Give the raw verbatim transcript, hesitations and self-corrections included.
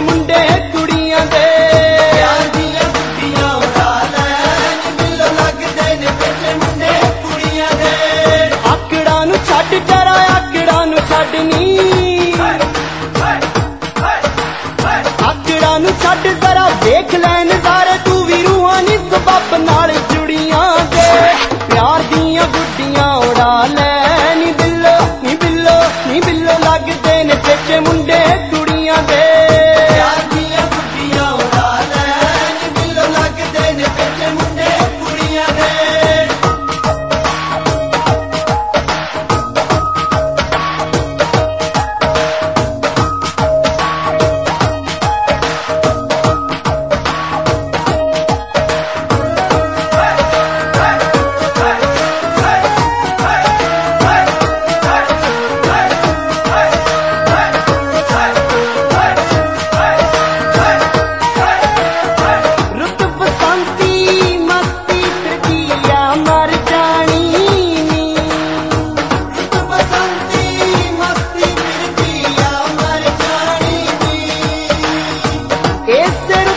मुंडे कुड़ियां दे प्यार दियां गुड्डियां उड़ा लैन बिल्लो लगदे ने बिच मुंडे कुड़ियां दे आकड़ा नू छड्ड जरा आकड़ा नू छड्ड नी आकड़ा नू छड्ड जरा देख लैन सारे तू भी रूहानी सबब नाल जुड़ियां दे प्यार दियां गुड्डियां उड़ा लै नी बिल्लो नी बिल्लो नी बिल्लो लगदे ने बिच मुंडे कुड़ियां दे प्यार दियां गुड्डियां उड़ा लै नी बिल्लो लगदे ने बिच मुंडे कुड़ियां दे Este